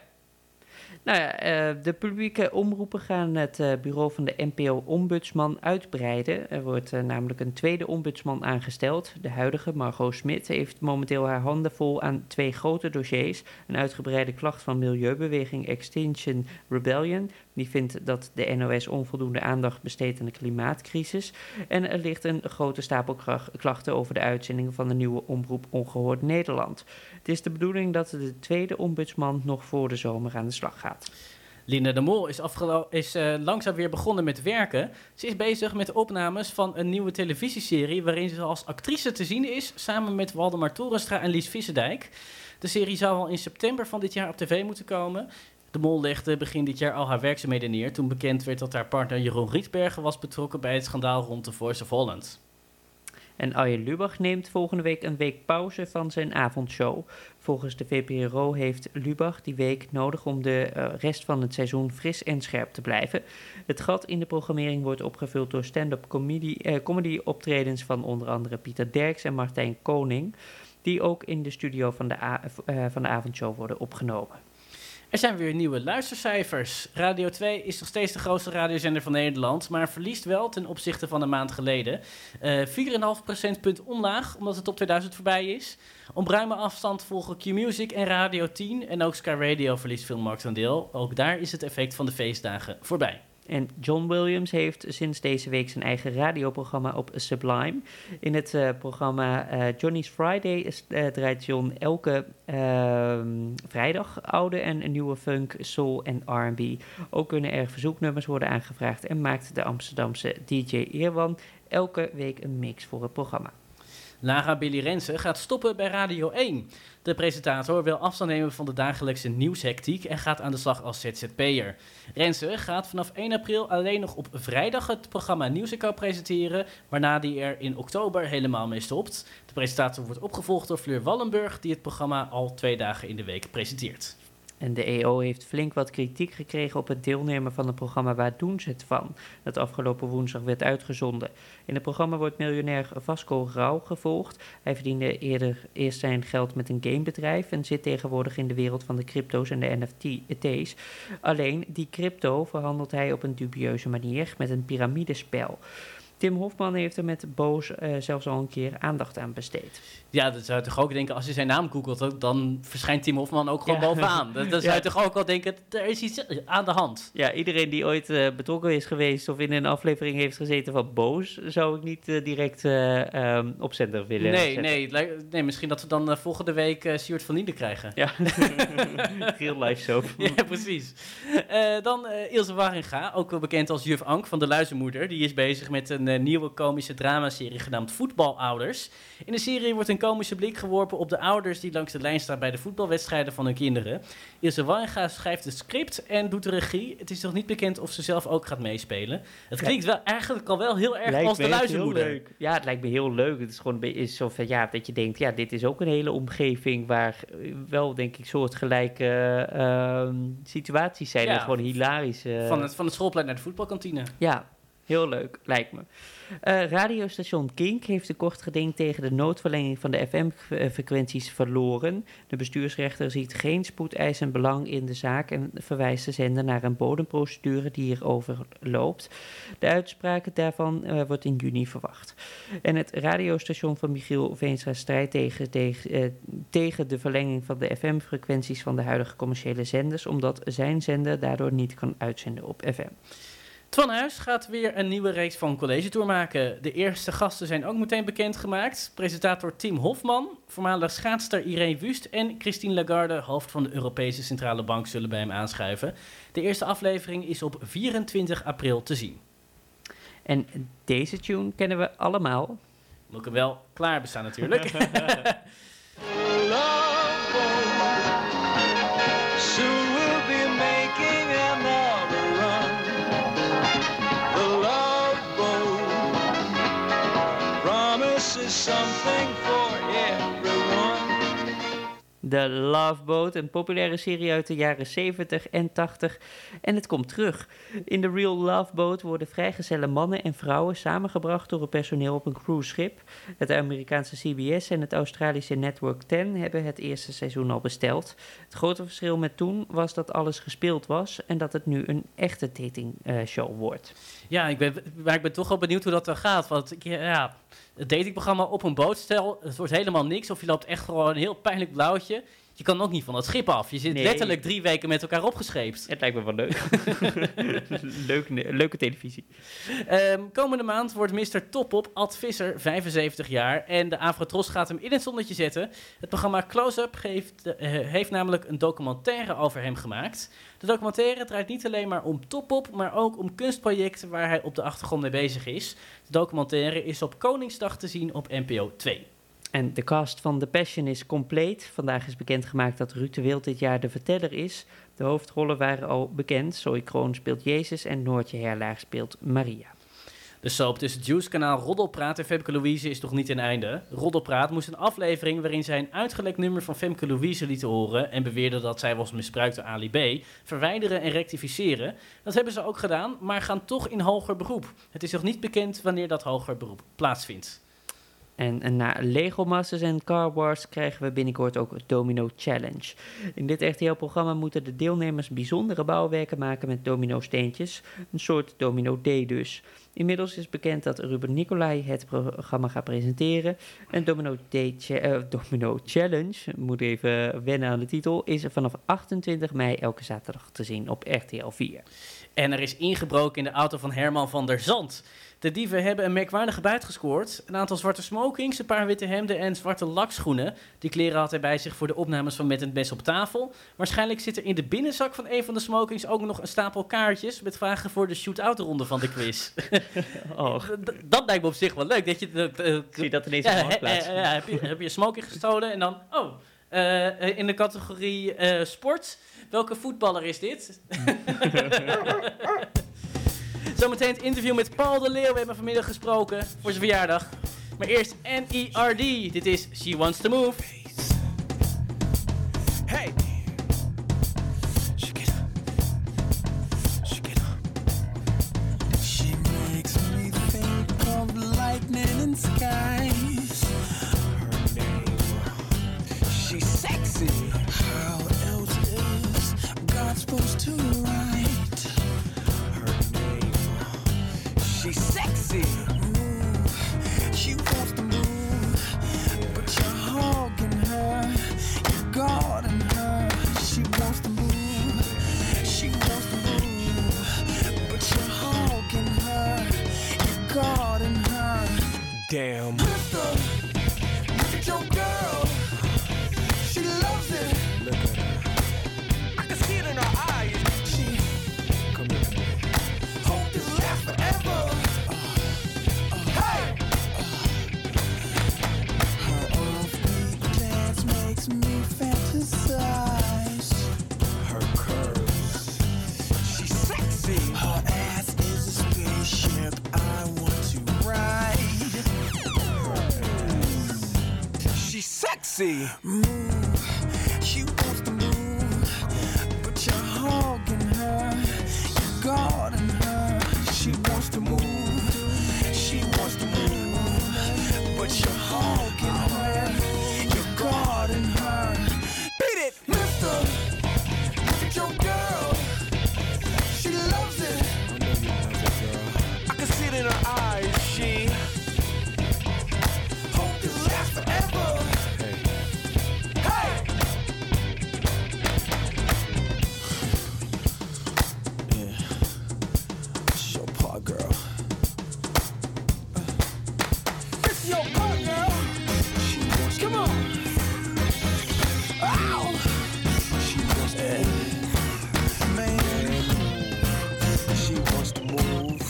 Nou ja, de publieke omroepen gaan het bureau van de NPO-ombudsman uitbreiden. Er wordt namelijk een tweede ombudsman aangesteld. De huidige, Margot Smit, heeft momenteel haar handen vol aan 2 grote dossiers. Een uitgebreide klacht van milieubeweging Extinction Rebellion. Die vindt dat de NOS onvoldoende aandacht besteedt aan de klimaatcrisis. En er ligt een grote stapel klachten over de uitzendingen van de nieuwe omroep Ongehoord Nederland. Het is de bedoeling dat de tweede ombudsman nog voor de zomer aan de slag gaat. Linda de Mol is langzaam weer begonnen met werken. Ze is bezig met de opnames van een nieuwe televisieserie waarin ze als actrice te zien is, samen met Waldemar Torenstra en Lies Visserdijk. De serie zou al in september van dit jaar op tv moeten komen. De Mol legde begin dit jaar al haar werkzaamheden neer toen bekend werd dat haar partner Jeroen Rietbergen was betrokken bij het schandaal rond The Voice of Holland. En Arjen Lubach neemt volgende week een week pauze van zijn avondshow. Volgens de VPRO heeft Lubach die week nodig om de rest van het seizoen fris en scherp te blijven. Het gat in de programmering wordt opgevuld door stand-up comedy optredens van onder andere Pieter Derks en Martijn Koning, die ook in de studio van de avondshow worden opgenomen. Er zijn weer nieuwe luistercijfers. Radio 2 is nog steeds de grootste radiozender van Nederland, maar verliest wel ten opzichte van een maand geleden. 4,5 procentpunt omlaag, omdat de top 2000 voorbij is. Op ruime afstand volgen Q-Music en Radio 10 en ook Sky Radio verliest veel marktaandeel. Ook daar is het effect van de feestdagen voorbij. En John Williams heeft sinds deze week zijn eigen radioprogramma op Sublime. In het programma Johnny's Friday draait John elke vrijdag oude en nieuwe funk, soul en R&B. Ook kunnen er verzoeknummers worden aangevraagd en maakt de Amsterdamse DJ Eerwan elke week een mix voor het programma. Lara Billy Rensen gaat stoppen bij Radio 1. De presentator wil afstand nemen van de dagelijkse nieuwshectiek en gaat aan de slag als ZZP'er. Rensen gaat vanaf 1 april alleen nog op vrijdag het programma Nieuws & Co presenteren, waarna die er in oktober helemaal mee stopt. De presentator wordt opgevolgd door Fleur Wallenburg, die het programma al 2 dagen in de week presenteert. En de EO heeft flink wat kritiek gekregen op het deelnemen van het programma Waar doen ze het van? Dat afgelopen woensdag werd uitgezonden. In het programma wordt miljonair Vasco Rauw gevolgd. Hij verdiende eerst zijn geld met een gamebedrijf en zit tegenwoordig in de wereld van de crypto's en de NFT's. Alleen die crypto verhandelt hij op een dubieuze manier met een piramidespel. Tim Hofman heeft er met Boos zelfs al een keer aandacht aan besteed. Ja, dat zou je toch ook denken, als je zijn naam googelt, dan verschijnt Tim Hofman ook gewoon bovenaan. Dan zou je toch ook al denken, er is iets aan de hand. Ja, iedereen die ooit betrokken is geweest of in een aflevering heeft gezeten van Boos, zou ik niet direct op zender willen zetten. Nee, misschien dat we dan volgende week Sjoerd van Linden krijgen. Ja, real life soap. Ja, precies. Dan Ilse Warringa, ook wel bekend als juf Ank van de Luizenmoeder. Die is bezig met een nieuwe komische dramaserie genaamd Voetbalouders. In de serie wordt een komische blik geworpen op de ouders die langs de lijn staan bij de voetbalwedstrijden van hun kinderen. Ilse Warringa schrijft het script en doet de regie. Het is nog niet bekend of ze zelf ook gaat meespelen. Het klinkt wel eigenlijk al wel heel erg als de Luizenmoeder. Ja, het lijkt me heel leuk. Het is gewoon is zo van, ja, dat je denkt, ja, dit is ook een hele omgeving waar wel, denk ik, soortgelijke situaties zijn. Ja, en gewoon hilarisch. Van het schoolplein naar de voetbalkantine. Ja, heel leuk, lijkt me. Radiostation Kink heeft een kort geding tegen de noodverlenging van de FM-frequenties verloren. De bestuursrechter ziet geen spoedeisend belang in de zaak en verwijst de zender naar een bodemprocedure die hierover loopt. De uitspraak daarvan wordt in juni verwacht. En het radiostation van Michiel Veenstra strijdt tegen de verlenging van de FM-frequenties van de huidige commerciële zenders, omdat zijn zender daardoor niet kan uitzenden op FM. Twan Huis gaat weer een nieuwe reeks van College Tour maken. De eerste gasten zijn ook meteen bekendgemaakt. Presentator Tim Hofman, voormalig schaatster Irene Wust en Christine Lagarde, hoofd van de Europese Centrale Bank, zullen bij hem aanschuiven. De eerste aflevering is op 24 april te zien. En deze tune kennen we allemaal. Moet ik hem wel klaar bestaan natuurlijk. Soon we'll be making another run. The Love Boat promises something for everyone. The Love Boat, een populaire serie uit de jaren 70 en 80. En het komt terug. In The Real Love Boat worden vrijgezelle mannen en vrouwen samengebracht door het personeel op een cruiseschip. Het Amerikaanse CBS en het Australische Network 10 hebben het eerste seizoen al besteld. Het grote verschil met toen was dat alles gespeeld was en dat het nu een echte datingshow wordt. Ja, ik ben toch wel benieuwd hoe dat dan gaat. Want het datingprogramma op een boot, stel, het wordt helemaal niks. Of je loopt echt gewoon een heel pijnlijk blauwtje. Je kan ook niet van dat schip af. Je zit letterlijk 3 weken met elkaar opgescheept. Het lijkt me wel leuk. Leuke televisie. Komende maand wordt Mr. Topop Ad Visser 75 jaar. En de Afrotros gaat hem in het zonnetje zetten. Het programma Close-Up heeft namelijk een documentaire over hem gemaakt. De documentaire draait niet alleen maar om Topop, maar ook om kunstprojecten waar hij op de achtergrond mee bezig is. De documentaire is op Koningsdag te zien op NPO 2. En de cast van The Passion is compleet. Vandaag is bekendgemaakt dat Ruud de Wild dit jaar de verteller is. De hoofdrollen waren al bekend. Zoe Kroon speelt Jezus en Noortje Herlaag speelt Maria. De soap tussen Juice-kanaal Roddelpraat en Femke Louise is nog niet ten einde. Roddelpraat moest een aflevering waarin zij een uitgelekt nummer van Femke Louise lieten horen en beweerde dat zij was misbruikt door Ali B, verwijderen en rectificeren. Dat hebben ze ook gedaan, maar gaan toch in hoger beroep. Het is nog niet bekend wanneer dat hoger beroep plaatsvindt. En na Lego Masters en Car Wars krijgen we binnenkort ook Domino Challenge. In dit RTL-programma moeten de deelnemers bijzondere bouwwerken maken met domino-steentjes. Een soort Domino Day dus. Inmiddels is bekend dat Ruben Nicolai het programma gaat presenteren. En Domino Challenge, moet even wennen aan de titel, is vanaf 28 mei elke zaterdag te zien op RTL 4. En er is ingebroken in de auto van Herman van der Zand. De dieven hebben een merkwaardige buit gescoord. Een aantal zwarte smokings, een paar witte hemden en zwarte lakschoenen. Die kleren had hij bij zich voor de opnames van Met het Mes op tafel. Waarschijnlijk zit er in de binnenzak van een van de smokings ook nog een stapel kaartjes met vragen voor de shoot-out ronde van de quiz. Oh. Dat lijkt me op zich wel leuk. Dat je, Zie dat ineens op de marktplaats. heb je een smoking gestolen en dan, in de categorie sport, welke voetballer is dit? Zometeen het interview met Paul de Leeuw. We hebben vanmiddag gesproken voor zijn verjaardag. Maar eerst N.E.R.D. Dit is She Wants to Move. Hey! Shake it up. She makes me think of lightning and skies. Her name, she's sexy. How else is God supposed to write her name? She's sexy. Move. She wants to move, but you're hogging her. You're guarding her. She wants to move. She wants to move, but you're hogging her. You're guarding her. Damn. Mister, look at your girl. She loves it. Look at her. I can see it in her eyes. She come here. Hope this lasts forever. Hey! Her offbeat dance makes me fantasize. Her curves, she's sexy. Her ass is a spaceship I want to ride. Her ass, she's sexy. Move, she wants to move, but you're hogging her. You're guarding her. She wants to move. She wants to move, but you're hogging her. You're guarding her. Beat it, mister. Look at your girl. She loves it. I know you love it, girl. I can see it in her eyes. She hope this lasts forever. Hey. Hey! Yeah. It's your part, girl. It's your part, girl. Come on. Ow! She wants to move. Man. She wants to move.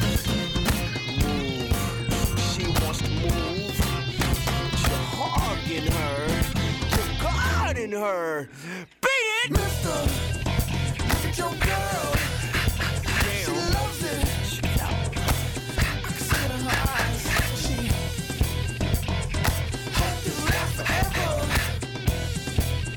Move. She wants to move. You're hogging her. You're guarding her. Beat it! Mister, look at your girl. Damn. She loves it. I can see it in her eyes. She hope this lasts forever.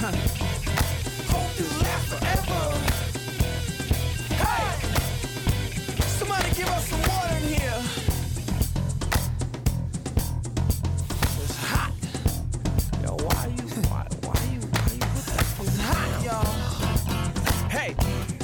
Hope to last forever. Hey! Somebody give us some water in here. It's hot. Yo, why you put that? It's hot, y'all. Hey!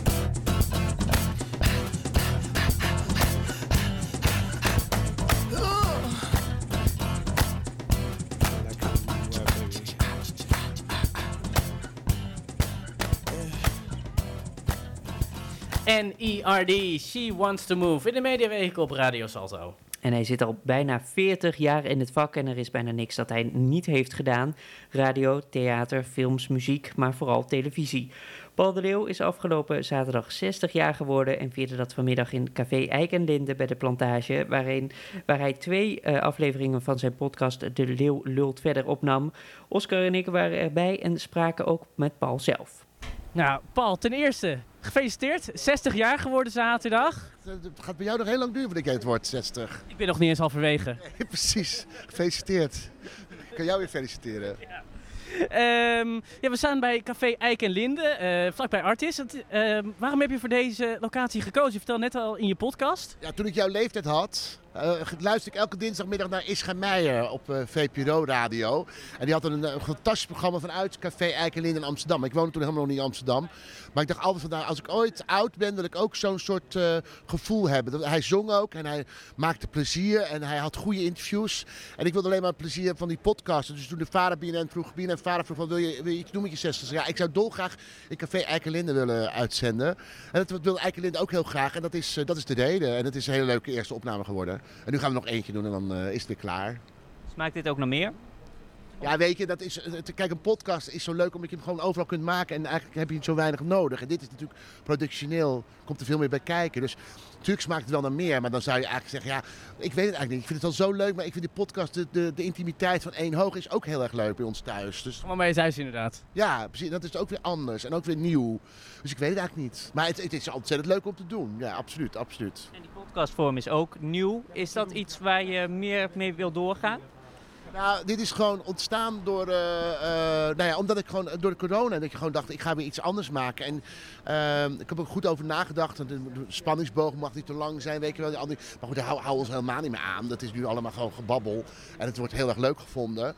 N.E.R.D. She Wants to Move in de Mediaweek op Radio Salto. En hij zit al bijna 40 jaar in het vak en er is bijna niks dat hij niet heeft gedaan. Radio, theater, films, muziek, maar vooral televisie. Paul de Leeuw is afgelopen zaterdag 60 jaar geworden en vierde dat vanmiddag in Café Eik en Linde bij de Plantage, waar hij 2 afleveringen van zijn podcast De Leeuw Lult Verder opnam. Oscar en ik waren erbij en spraken ook met Paul zelf. Nou, Paul, ten eerste, gefeliciteerd. 60 jaar geworden zaterdag. Het gaat bij jou nog heel lang duren voordat jij het wordt, 60. Ik ben nog niet eens halverwege. Nee, precies. Gefeliciteerd. Ik kan jou weer feliciteren. Ja, we staan bij Café Eik en Linde, vlakbij Artis. Waarom heb je voor deze locatie gekozen? Je vertelde net al in je podcast. Ja, toen ik jouw leeftijd had, luister ik elke dinsdagmiddag naar Ischa Meijer op VPRO Radio. En die had een fantastisch programma vanuit Café Eik en Linde in Amsterdam. Ik woonde toen helemaal nog niet in Amsterdam. Maar ik dacht altijd vandaag, als ik ooit oud ben, wil ik ook zo'n soort gevoel hebben. Hij zong ook en hij maakte plezier en hij had goede interviews. En ik wilde alleen maar het plezier van die podcast. Dus toen de vader BNN vroeg van, wil je iets doen met je 60? Ja, ik zou dolgraag in Café Eik en Linde willen uitzenden. En dat wil Eik en Linde ook heel graag. En dat is de reden. En het is een hele leuke eerste opname geworden. En nu gaan we nog eentje doen en dan is het weer klaar. Smaakt dit ook nog meer? Ja, weet je, kijk, een podcast is zo leuk omdat je hem gewoon overal kunt maken en eigenlijk heb je het zo weinig nodig. En dit is natuurlijk productioneel, komt er veel meer bij kijken. Dus natuurlijk smaakt het wel naar meer, maar dan zou je eigenlijk zeggen, ja, ik weet het eigenlijk niet. Ik vind het wel zo leuk, maar ik vind die podcast, de intimiteit van één hoog is ook heel erg leuk bij ons thuis. Dus, Gewoon bij je thuis inderdaad. ja, precies, dat is ook weer anders en ook weer nieuw. Dus ik weet het eigenlijk niet. Maar het is ontzettend leuk om te doen. Ja, absoluut, absoluut. En die podcastvorm is ook nieuw. Is dat iets waar je meer mee wil doorgaan? Nou, dit is gewoon ontstaan door, omdat ik gewoon door de corona, dat je gewoon dacht, ik ga weer iets anders maken. En ik heb er ook goed over nagedacht. De spanningsboog mag niet te lang zijn, weet je wel. Maar goed, daar houden we ons helemaal niet meer aan. Dat is nu allemaal gewoon gebabbel. En het wordt heel erg leuk gevonden.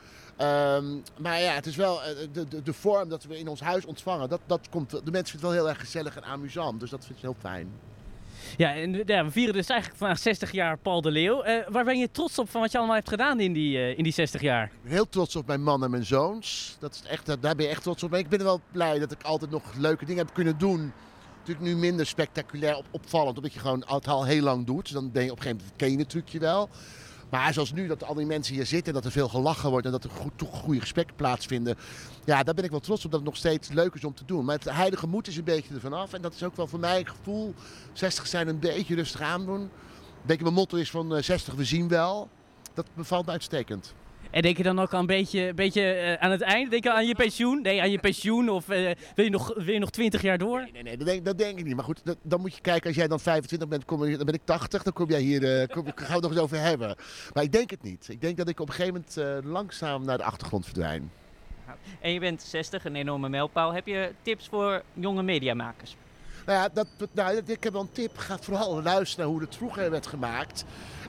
Maar ja, het is wel de vorm dat we in ons huis ontvangen. Dat komt, de mensen vinden het wel heel erg gezellig en amusant. Dus dat vind ik heel fijn. Ja, en we vieren dus eigenlijk vandaag 60 jaar Paul de Leeuw. Waar ben je trots op van wat je allemaal hebt gedaan in die 60 jaar? Ik ben heel trots op mijn man en mijn zoons. Dat is echt, daar ben je echt trots op. Maar ik ben er wel blij dat ik altijd nog leuke dingen heb kunnen doen. Natuurlijk nu minder spectaculair opvallend, omdat je gewoon het al heel lang doet. Dus dan ben je op een gegeven moment, ken je het trucje wel. Maar zoals nu, dat al die mensen hier zitten, dat er veel gelachen wordt en dat er goede gesprekken plaatsvinden. Ja, daar ben ik wel trots op dat het nog steeds leuk is om te doen. Maar het heilige moed is een beetje ervan af. En dat is ook wel voor mij het gevoel, 60 zijn een beetje rustig aandoen. Een beetje mijn motto is van 60, we zien wel. Dat bevalt me uitstekend. En denk je dan ook al een beetje aan het einde? Denk je aan je pensioen? Nee, aan je pensioen? Of wil je nog 20 jaar door? Nee, dat denk ik niet. Maar goed, dan moet je kijken, als jij dan 25 bent, dan ben ik 80. Dan kom jij hier, gaan we het nog eens over hebben. Maar ik denk het niet. Ik denk dat ik op een gegeven moment langzaam naar de achtergrond verdwijn. En je bent 60, een enorme mijlpaal. Heb je tips voor jonge mediamakers? Nou ja, ik heb wel een tip. Ga vooral luisteren naar hoe het vroeger werd gemaakt.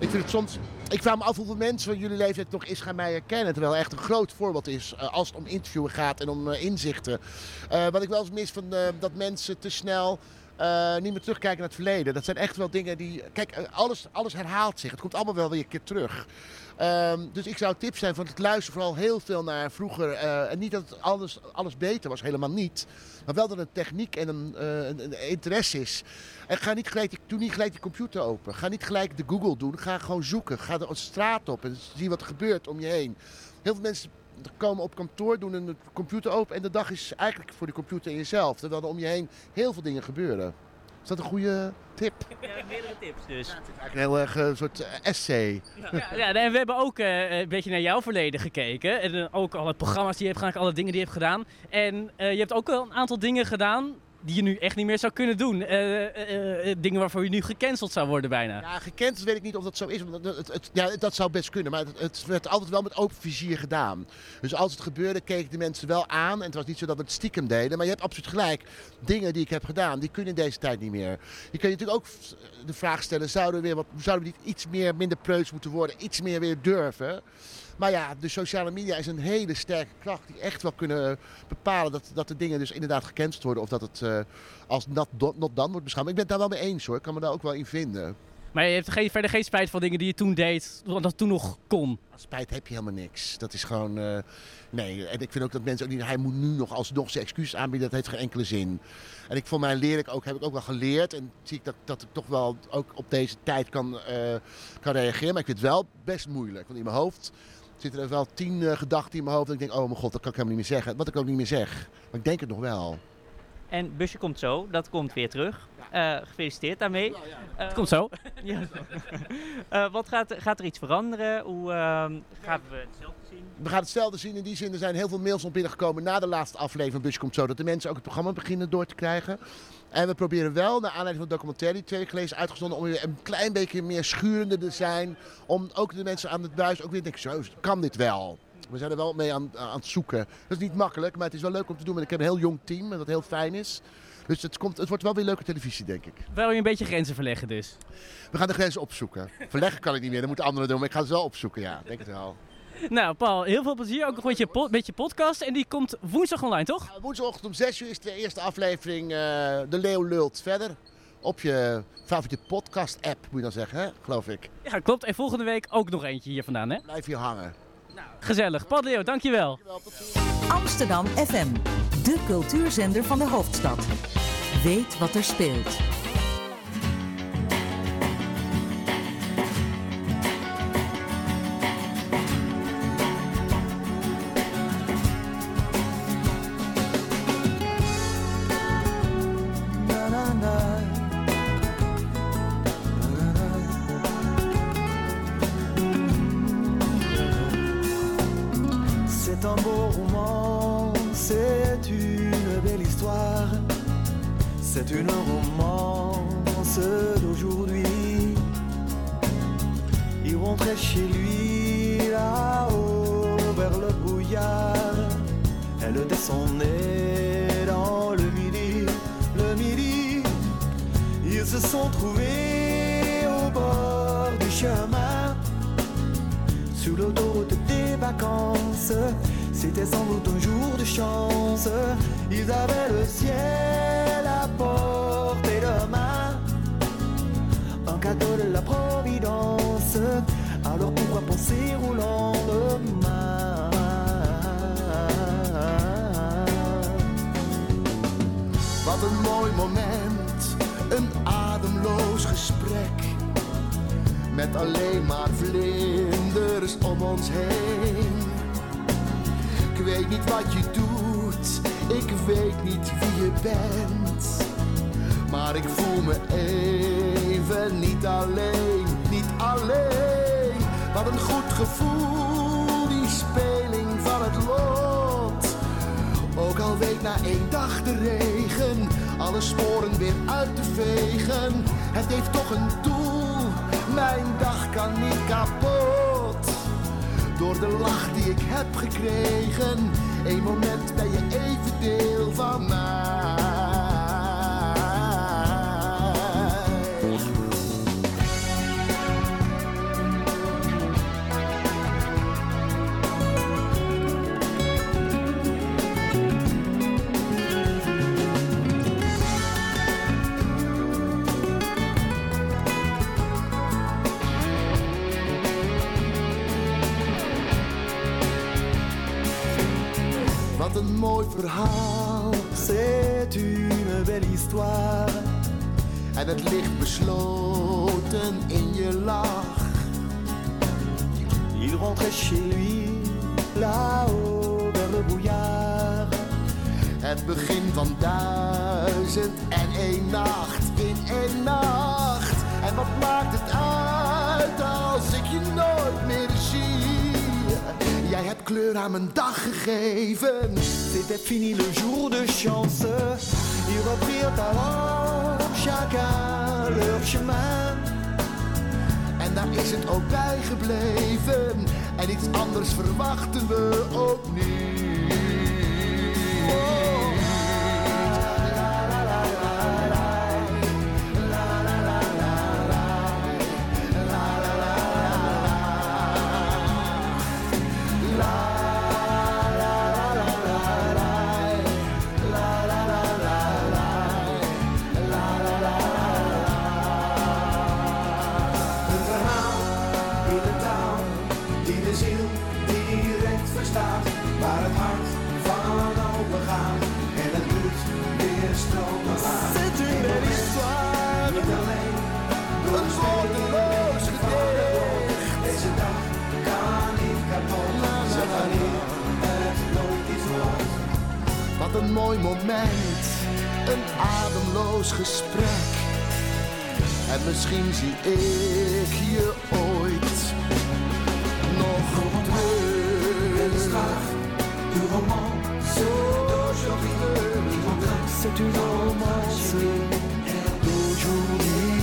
Ik vraag me af hoeveel mensen van jullie leeftijd nog Ischa Meijer kennen. Terwijl het echt een groot voorbeeld is als het om interviewen gaat en om inzichten. Wat ik wel eens mis van dat mensen te snel niet meer terugkijken naar het verleden. Dat zijn echt wel dingen die... Kijk, alles herhaalt zich. Het komt allemaal wel weer een keer terug. Dus ik zou tips zijn van het luisteren vooral heel veel naar vroeger. En niet dat alles beter was, helemaal niet. Maar wel dat een techniek en een interesse is. En doe niet gelijk die computer open. Ga niet gelijk de Google doen. Ga gewoon zoeken. Ga de straat op en zie wat er gebeurt om je heen. Heel veel mensen komen op kantoor, doen een computer open en de dag is eigenlijk voor de computer en jezelf. Terwijl er om je heen heel veel dingen gebeuren. Is dat een goede tip? Ja, meerdere tips dus. Het is eigenlijk een heel erg soort essay. Ja, en we hebben ook een beetje naar jouw verleden gekeken. En ook alle programma's die je hebt gedaan, alle dingen die je hebt gedaan. En je hebt ook wel een aantal dingen gedaan die je nu echt niet meer zou kunnen doen. Dingen waarvoor je nu gecanceld zou worden bijna. Ja, gecanceld weet ik niet of dat zo is. Ja, dat zou best kunnen, maar het werd altijd wel met open vizier gedaan. Dus als het gebeurde, keken de mensen wel aan. En het was niet zo dat we het stiekem deden. Maar je hebt absoluut gelijk. Dingen die ik heb gedaan, die kunnen in deze tijd niet meer. Je kan je natuurlijk ook de vraag stellen, zouden we niet iets minder preuts moeten worden? Iets meer weer durven? Maar ja, de sociale media is een hele sterke kracht die echt wel kunnen bepalen dat de dingen dus inderdaad gecanceld worden. Of dat het als not done wordt beschouwd. Maar ik ben het daar wel mee eens hoor, ik kan me daar ook wel in vinden. Maar je hebt verder geen spijt van dingen die je toen deed, want dat toen nog kon. Spijt heb je helemaal niks. Dat is gewoon... nee, en ik vind ook dat mensen ook niet... Hij moet nu nog alsnog zijn excuus aanbieden, dat heeft geen enkele zin. En voor mij heb ik ook wel geleerd. En zie ik dat ik toch wel ook op deze tijd kan reageren. Maar ik vind het wel best moeilijk. Want in mijn hoofd zitten er wel 10 gedachten in mijn hoofd. En ik denk, oh mijn god, dat kan ik helemaal niet meer zeggen. Wat ik ook niet meer zeg. Maar ik denk het nog wel. En Busje komt zo, dat komt weer terug. Gefeliciteerd daarmee. Het komt zo. Ja. Wat gaat er iets veranderen? Hoe gaan we hetzelfde zien? We gaan hetzelfde zien in die zin. Er zijn heel veel mails op binnengekomen na de laatste aflevering van Busje komt zo. Dat de mensen ook het programma beginnen door te krijgen. En we proberen wel, naar aanleiding van de documentaire die 2 weken geleden is uitgezonden, om weer een klein beetje meer schurender te zijn. Om ook de mensen aan het buis ook weer te denken, zo kan dit wel. We zijn er wel mee aan het zoeken. Dat is niet makkelijk, maar het is wel leuk om te doen. En ik heb een heel jong team en dat heel fijn is. Dus het wordt wel weer leuke televisie, denk ik. Wil je een beetje grenzen verleggen dus? We gaan de grenzen opzoeken. Verleggen kan ik niet meer, dat moeten anderen doen. Maar ik ga het wel opzoeken, ja. Denk het wel. Nou, Paul, heel veel plezier. Ook nog met je podcast. En die komt woensdag online, toch? Ja, woensdagochtend om 6 uur is de eerste aflevering De Leeuw Lult verder. Op je favoriete podcast-app, moet je dan zeggen, hè? Geloof ik. Ja, klopt. En volgende week ook nog eentje hier vandaan, hè? Blijf hier hangen. Gezellig. Paul de Leeuw, dankjewel. Amsterdam FM, de cultuurzender van de hoofdstad. Weet wat er speelt. C'est un beau roman, c'est une belle histoire. C'est une romance d'aujourd'hui. Il rentrait chez lui là-haut vers le brouillard. Elle descendait dans le midi, le midi. Ils se sont trouvés au bord du chemin, sur l'autoroute des vacances. C'était sans doute un jour de chance. Ils avaient le ciel à portée de main, un cadeau de la Providence. Alors pourquoi penser au lendemain? Wat een mooi moment, een ademloos gesprek. Met alleen maar vlinders om ons heen. Ik weet niet wat je doet, ik weet niet wie je bent. Maar ik voel me even niet alleen, niet alleen. Wat een goed gevoel, die speling van het lot. Ook al week na 1 dag de regen, alle sporen weer uit te vegen. Het heeft toch een doel, mijn dag kan niet kapot. Door de lach die ik heb gekregen, 1 moment ben je even deel van mij. Wat een mooi verhaal, C'est une belle histoire. en het ligt besloten in je lach. Il rentrait chez lui là-haut vers le brouillard. Het begin van 1001 nacht in 1 nacht. En wat maakt het uit als ik je nooit meer zie? Jij hebt kleur aan mijn dag gegeven. C'était fini le jour de chance. Ils reprirent alors chacun leur chemin. En daar is het ook bij gebleven. En iets anders verwachten we ook niet. Een verhaal in de taal die de ziel direct verstaat, waar het hart van open gaat en het bloed weer stromen laat. C'est une belle histoire. Niet alleen door Een woordeloos gedicht. deze dag kan niet kapot. Ze wanneer het nooit iets wordt. Wat een mooi moment, een ademloos gesprek. En misschien zie ik je ooit nog terug. Uw romance d'aujourd'hui, C'est une romance d'aujourd'hui.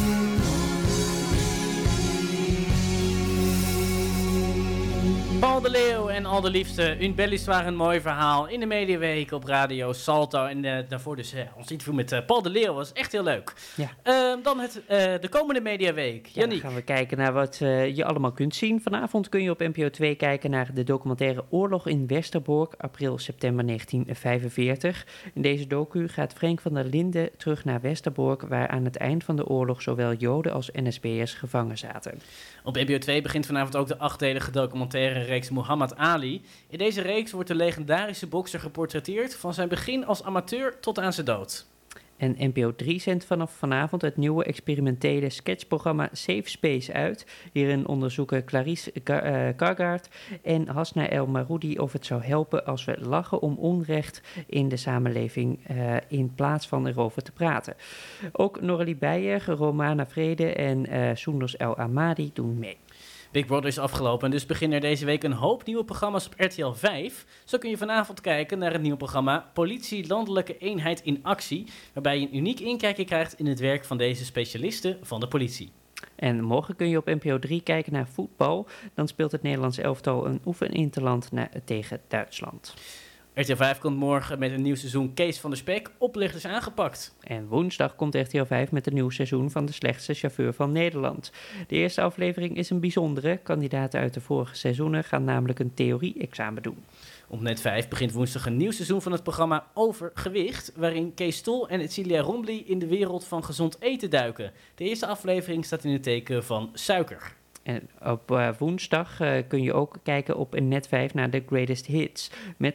Paul de Leeuw en Al de Liefste, Une belle histoire, een mooi verhaal in de Mediaweek op Radio Salto. En daarvoor dus ons interview met Paul de Leeuw was echt heel leuk. Ja. Dan de komende Mediaweek. Ja, dan Yannick. gaan we kijken naar wat je allemaal kunt zien. Vanavond kun je op NPO 2 kijken naar de documentaire Oorlog in Westerbork, april-september 1945. In deze docu gaat Frank van der Linden terug naar Westerbork, waar aan het eind van de oorlog zowel Joden als NSB'ers gevangen zaten. Op NPO 2 begint vanavond ook de 8-delige documentaire reeks Muhammad Ali. In deze reeks wordt de legendarische bokser geportretteerd van zijn begin als amateur tot aan zijn dood. En NPO 3 zendt vanaf vanavond het nieuwe experimentele sketchprogramma Safe Space uit. Hierin onderzoeken Clarice Kargaard en Hasna El Maroudi of het zou helpen als we lachen om onrecht in de samenleving in plaats van erover te praten. Ook Noralie Beijer, Romana Vrede en Soendos El Amadi doen mee. Big Brother is afgelopen en dus beginnen er deze week een hoop nieuwe programma's op RTL 5. Zo kun je vanavond kijken naar het nieuwe programma Politie Landelijke Eenheid in Actie, waarbij je een uniek inkijkje krijgt in het werk van deze specialisten van de politie. En morgen kun je op NPO 3 kijken naar voetbal. Dan speelt het Nederlands elftal een oefeninterland tegen Duitsland. RTL 5 komt morgen met een nieuw seizoen Kees van der Spek, oplichters aangepakt. En woensdag komt RTL 5 met een nieuw seizoen van De Slechtste Chauffeur van Nederland. De eerste aflevering is een bijzondere. Kandidaten uit de vorige seizoenen gaan namelijk een theorie-examen doen. Op Net 5 begint woensdag een nieuw seizoen van het programma Overgewicht, waarin Kees Stol en Celia Rombly in de wereld van gezond eten duiken. De eerste aflevering staat in het teken van suiker. En op woensdag kun je ook kijken op Net 5 naar The Greatest Hits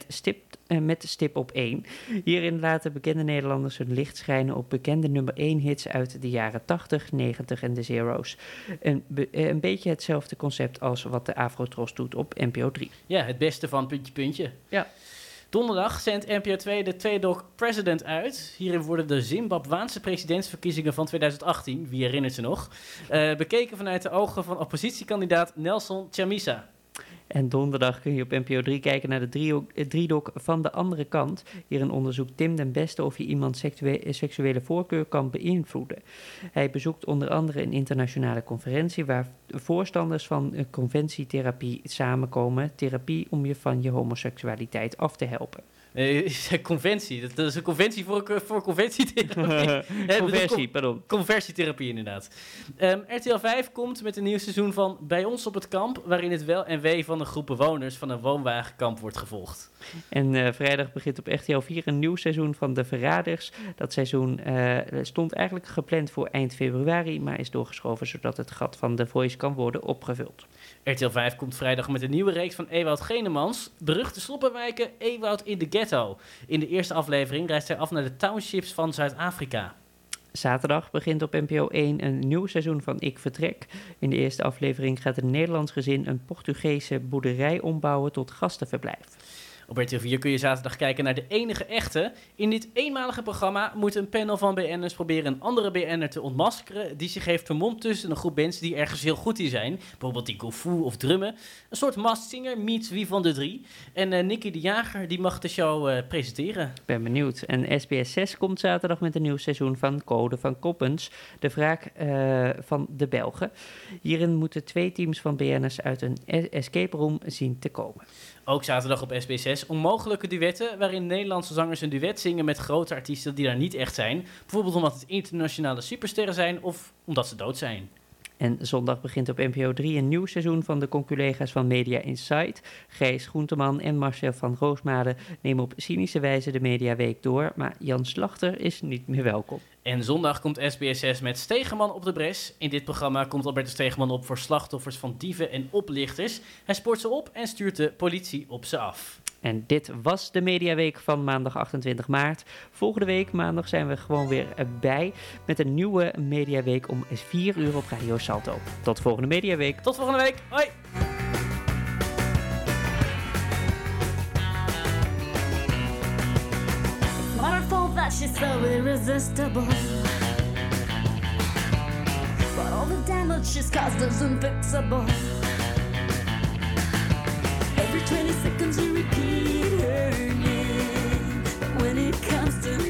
met stip op 1. Hierin laten bekende Nederlanders hun licht schijnen op bekende nummer 1 hits uit de jaren 80, 90 en de zero's. Een beetje hetzelfde concept als wat de Afrotros doet op NPO 3. Ja, het beste van puntje puntje. Ja. Donderdag zendt NPO 2 de tweedoc President uit. Hierin worden de Zimbabwaanse presidentsverkiezingen van 2018, wie herinnert ze nog, bekeken vanuit de ogen van oppositiekandidaat Nelson Chamisa. En donderdag kun je op NPO 3 kijken naar de driedoc Van de Andere Kant. Hierin onderzoekt Tim den Beste of je iemand seksuele voorkeur kan beïnvloeden. Hij bezoekt onder andere een internationale conferentie waar voorstanders van conventietherapie samenkomen. Therapie om je van je homoseksualiteit af te helpen. Conventie, dat is een conventie voor conventietherapie. Conversie, pardon. Conversietherapie inderdaad. RTL 5 komt met een nieuw seizoen van Bij ons op het kamp, waarin het wel en wee van een groep bewoners van een woonwagenkamp wordt gevolgd. En vrijdag begint op RTL 4 een nieuw seizoen van De Verraders. Dat seizoen stond eigenlijk gepland voor eind februari, maar is doorgeschoven zodat het gat van The Voice kan worden opgevuld. RTL 5 komt vrijdag met een nieuwe reeks van Ewout Genemans, beruchte sloppenwijken Ewout in de ghetto. In de eerste aflevering reist hij af naar de townships van Zuid-Afrika. Zaterdag begint op NPO 1 een nieuw seizoen van Ik Vertrek. In de eerste aflevering gaat een Nederlands gezin een Portugese boerderij ombouwen tot gastenverblijf. Op RTL 4 kun je zaterdag kijken naar De Enige Echte. In dit eenmalige programma moet een panel van BN'ers proberen een andere BN'er te ontmaskeren die zich heeft vermomd tussen een groep mensen die ergens heel goed in zijn. Bijvoorbeeld die kung fu of drummen. Een soort Masked Singer meets Wie van de Drie. En Nicky de Jager die mag de show presenteren. Ik ben benieuwd. En SBS 6 komt zaterdag met een nieuw seizoen van Code van Koppens, de wraak van de Belgen. Hierin moeten 2 teams van BN'ers uit een escape room zien te komen. Ook zaterdag op SBS 6 onmogelijke duetten, waarin Nederlandse zangers een duet zingen met grote artiesten die daar niet echt zijn. Bijvoorbeeld omdat het internationale supersterren zijn of omdat ze dood zijn. En zondag begint op NPO 3 een nieuw seizoen van de conculega's van Media Insight. Gijs Groenteman en Marcel van Roosmalen nemen op cynische wijze de Mediaweek door, maar Jan Slachter is niet meer welkom. En zondag komt SBS 6 met Stegeman op de bres. In dit programma komt Albertus Stegeman op voor slachtoffers van dieven en oplichters. Hij spoort ze op en stuurt de politie op ze af. En dit was de Mediaweek van maandag 28 maart. Volgende week maandag zijn we gewoon weer bij met een nieuwe Mediaweek om 4 uur op Radio Salto. Tot volgende Mediaweek. Tot volgende week. Hoi! Wonderful that she's so irresistible. But all the damage she's caused is unfixable. Every 20 seconds you repeat her name. But when it comes to